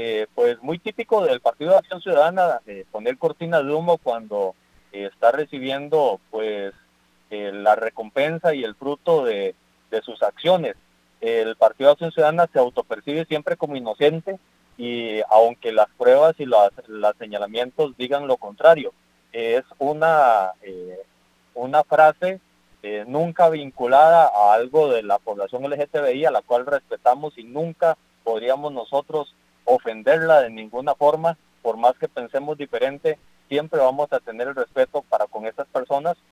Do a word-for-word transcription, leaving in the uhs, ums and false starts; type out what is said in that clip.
eh, pues muy típico del Partido de Acción Ciudadana, eh, poner cortina de humo cuando eh, está recibiendo pues eh, la recompensa y el fruto de, de sus acciones. El Partido de Acción Ciudadana se autopercibe siempre como inocente, y aunque las pruebas y las, los señalamientos digan lo contrario, es una, eh, una frase eh, nunca vinculada a algo de la población L G T B I, a la cual respetamos, y nunca podríamos nosotros ofenderla de ninguna forma. Por más que pensemos diferente, siempre vamos a tener el respeto para con estas personas,